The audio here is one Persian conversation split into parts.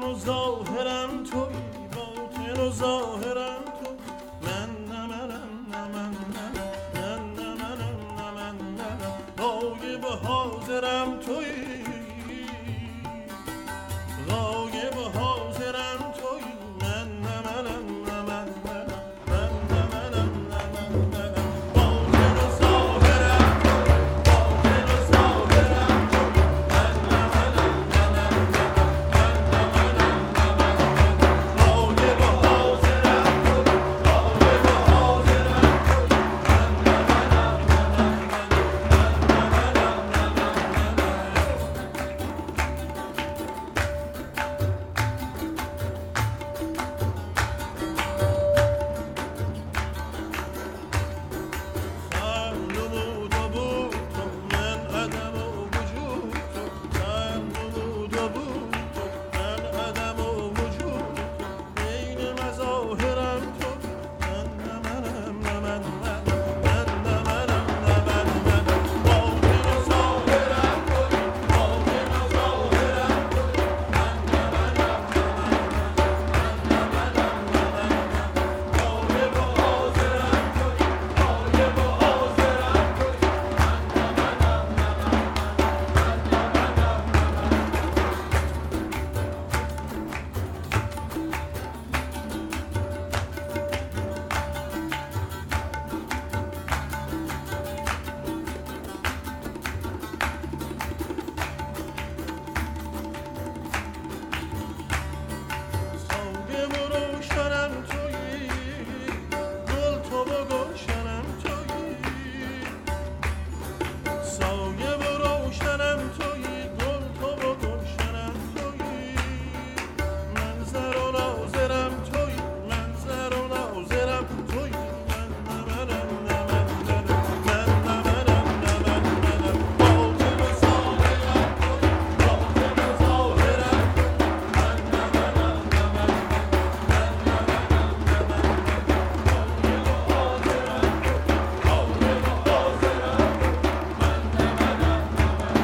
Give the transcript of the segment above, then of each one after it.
و ظاهرم توی، باطن و ظاهرم تو. من نه منم نه من نه نه منم نه من نه، غایب و حاضرم توی، غایب و حاضرم توی. من نه منم نه من من نه منم نه من نه، باطن و ظاهرم توی، باطن و ظاهرم توی. من نه منم نه من غایب و حاضرم توی، غایب و حاضرم توی. من نه منم نمود و بود تو، من عدم و وجود تو. سر نمود و بود تو، من عدم و وجود تو. بین مظاهرم تو. من نه منم نه من من نه منم نه من من، باطن و ظاهرم توی، باطن و ظاهرم توی. من نه منم نه من من نه منم نه من غایب و حاضرم توی، غایب و حاضرم توی. من نه منم نه سایه و روشنم تویی، گل تو و گلشنم تویی. سایه و روشنم تویی، گل تو و گلشنم تویی. منظر و ناظرم تویی، منظر و ناظرم تویی. من نه منم نه من من نه منم نه من منم، باطن و ظاهرم تویی، باطن و ظاهرم تویی. من نه منم نه من من نه منم نه من غایب و حاضرم تویی، غایب و حاضرم تویی. من نه منم نه من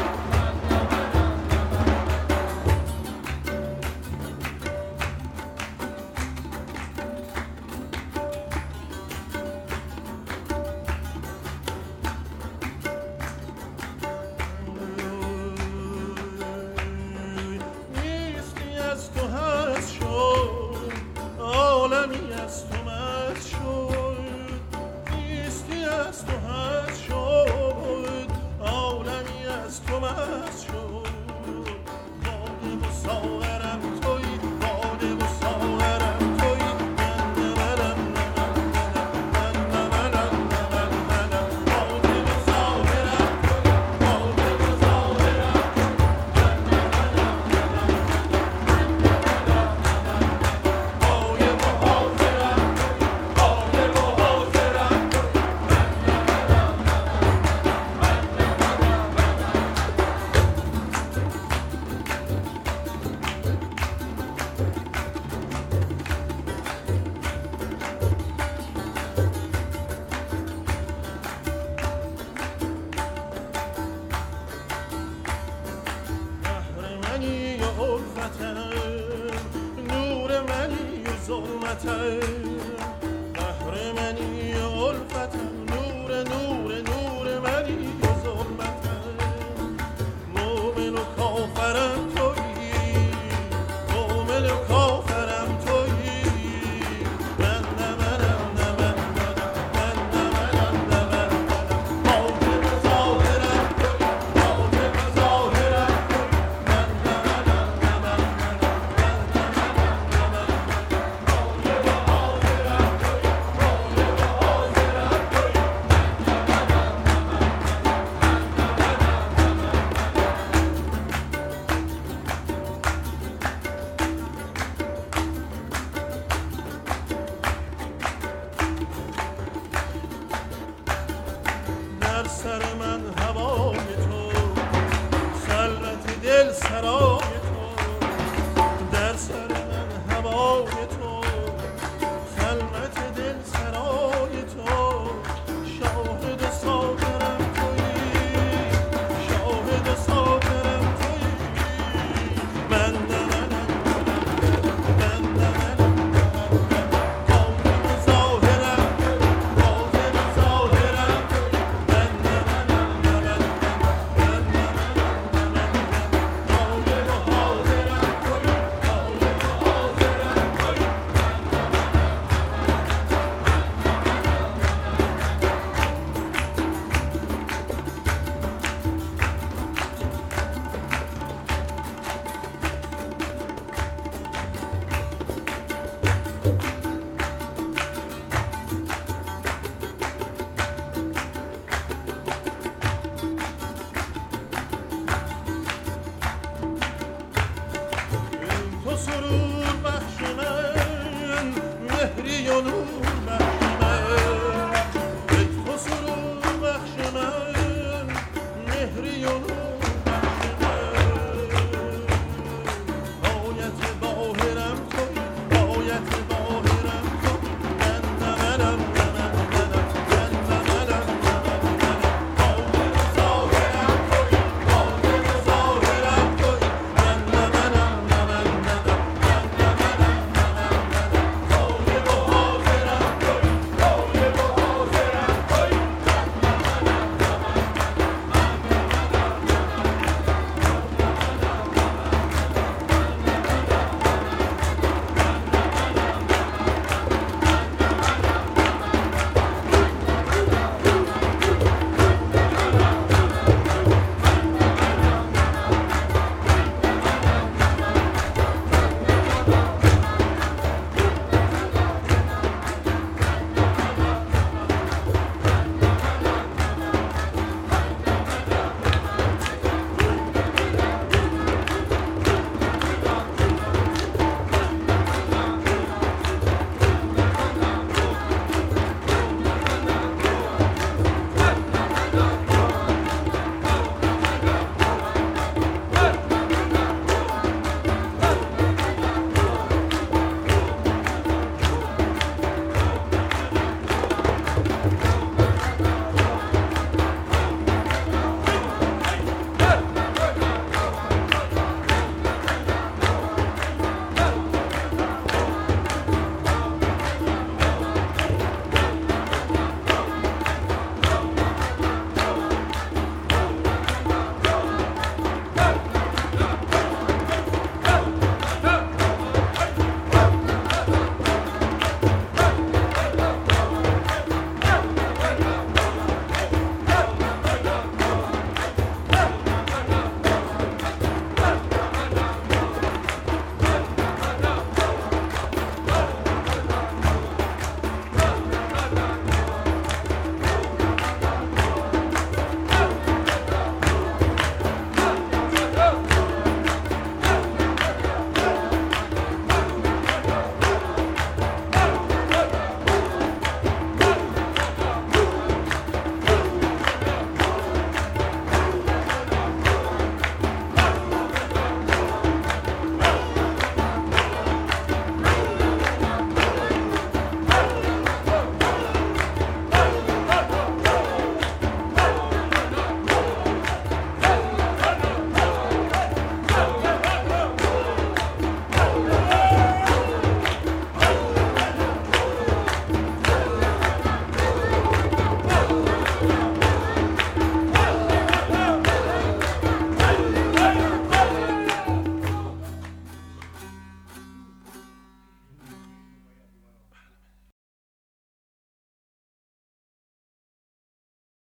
نیستی از تو هست شد، عالمی از تو مست شد. نیستی از تو هست شد، عالمی از تو مست شد. غایب و ساغرم تویی، غایب و ساغرم تویی. من نه منم نه من نه منم نه من منم، غایب و ساغرم تویی، غایب و ساغرم تویی. من نه منم نه من غایب و حاضرم تویی، غایب و حاضرم تویی. من نه منم نه بحر منی و الفتم، نور منی و ظلمتم. بحر منی و الفتم، نور منی و ظلمتم. مومن و کافرم تویی، مومن و کافرم تویی. من نه منم نه من من نه منم نه من باطن و ظاهرم تویی، باطن و ظاهرم تویی. من نه منم نه من من نه منم نه من غایب و حاضرم تویی، غایب و حاضرم تویی. من نه منم نه من من نه منم سرور بخش من، مهری و